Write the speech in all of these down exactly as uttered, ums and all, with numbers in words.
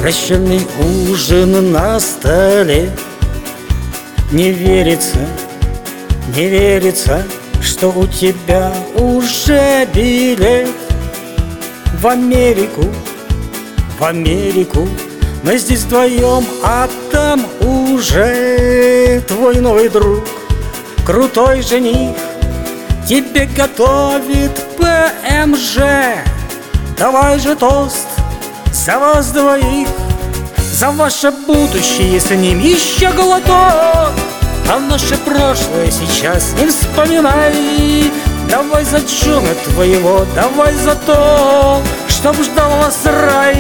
Прощальный ужин на столе. Не верится, не верится, что у тебя уже билет в Америку, в Америку. Мы здесь вдвоем, а там уже твой новый друг, крутой жених, тебе готовит Пэ Эм Жэ. Давай же тост за вас двоих, за ваше будущее, с ним еще глоток. А наше прошлое сейчас не вспоминай. Давай за Джона твоего, давай за то, чтоб ждал вас рай.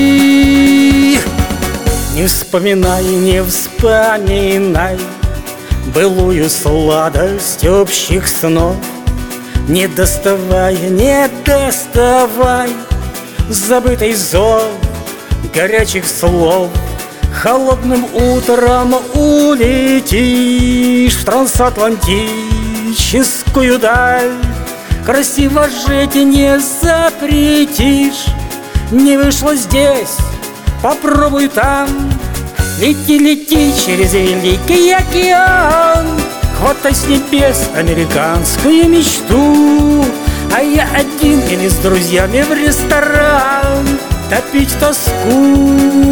Не вспоминай, не вспоминай былую сладость общих снов. Не доставай, не доставай забытый зов горячих слов. Холодным утром улетишь в трансатлантическую даль. Красиво жить не запретишь. Не вышло здесь, попробуй там. Лети, лети через великий океан. Хватай с небес американскую мечту. А я один или с друзьями в ресторан топить тоску.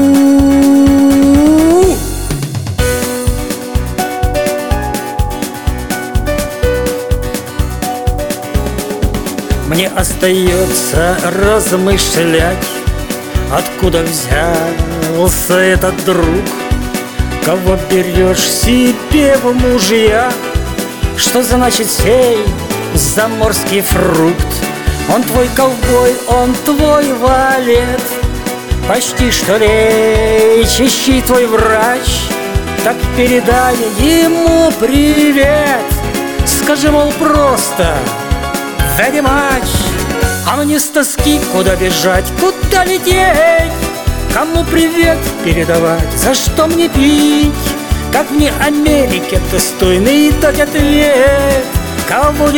Мне остается размышлять, откуда взялся этот друг. Кого берешь себе в мужья? Что значит сей заморский фрукт? Он твой ковбой, он твой валет, почти что лечащий твой врач. Так передай ему привет, скажи, мол, просто very much. А мне с тоски куда бежать, куда лететь? Кому привет передавать, за что мне пить? Как мне Америке достойный дать ответ? Кого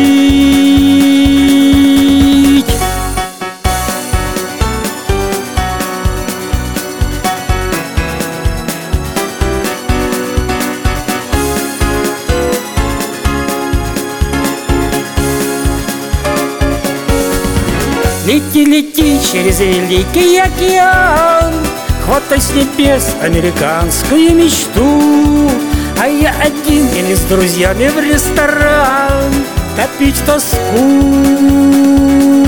любить? Лети, лети через великий океан. Хватай с небес американскую мечту. А я один или с друзьями в ресторан топить тоску.